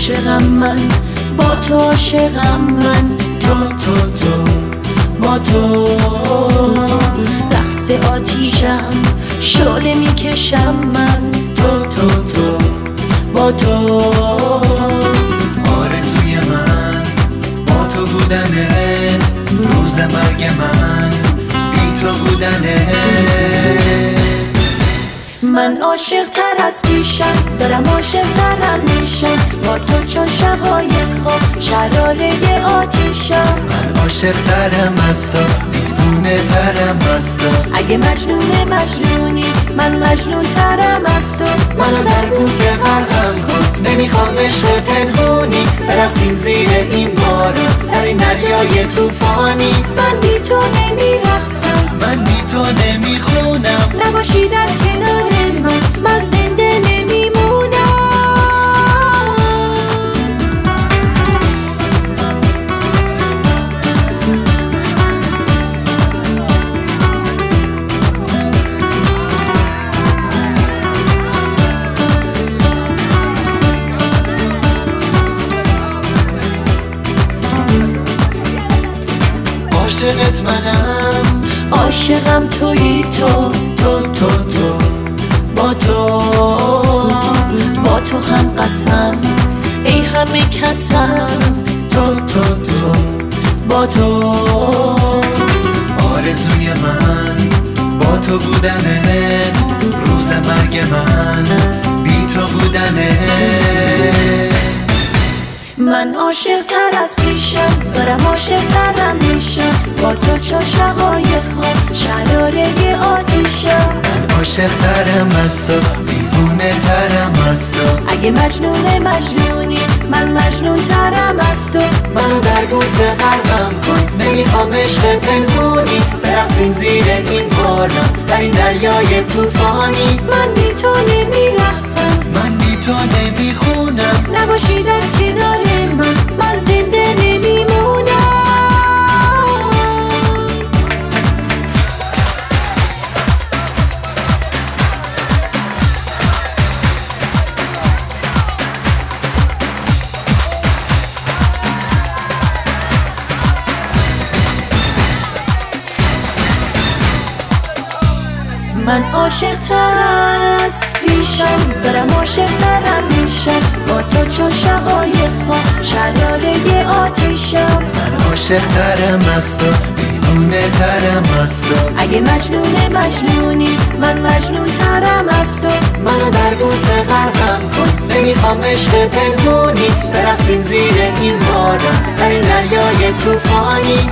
عاشقم من، با تو عاشقم من، تو با تو رقص آتیشم، شعله میکشم من، تو با تو آرزوی من با تو بودنه، روز مرگ من بی تو بودنه. من عاشق تر از پیشم، دارم عاشق ترم میشم، با تو چون شبای خواب شراره آتیشم. من عاشق ترم از تو، دیوونه ترم از تو. اگه مجنونی من مجنون ترم از تو. منو در بوسه غرقم کن، نمیخوام عشق پنهونی، برقصیم زیر این بارون در این دریای طوفانی. من بی تو نمیرقصم، من بی تو نمیخونم، نباشی در کنار من زنده نمیمونم. عاشقت منم، عاشقم تویی تو با تو هم قسم، ای همه کسم، تو با تو آرزوی من با تو بودنه، روز مرگ من بی تو بودنه. من عاشق تر از پیشم، دارم عاشق ترم میشم، با تو چون شبای خواب شراره آتیشم. من عاشق ترم از تو، دیوونه ترم از تو. اگه مجنونی من مجنون ترم از تو. منو در بوسه غرقم کن، نمیخوام عشق پنهونی، برقصیم زیر این بارون در این دریای طوفانی. من بی تو نمیرقصم، من بی تو نمیخونم، نباشی در کنار من زنده نمیمونم. من عاشق تر از پیشم، دارم عاشق ترم میشم، با تو چون شبای خواب شراره آتیشم. من عاشق ترم از تو، دیوونه ترم از تو. اگه مجنونی من مجنون ترم از تو. منو در بوسه غرقم کن، نمیخوام عشق پنهونی، برقصیم زیر این بارون در این دریای طوفانی.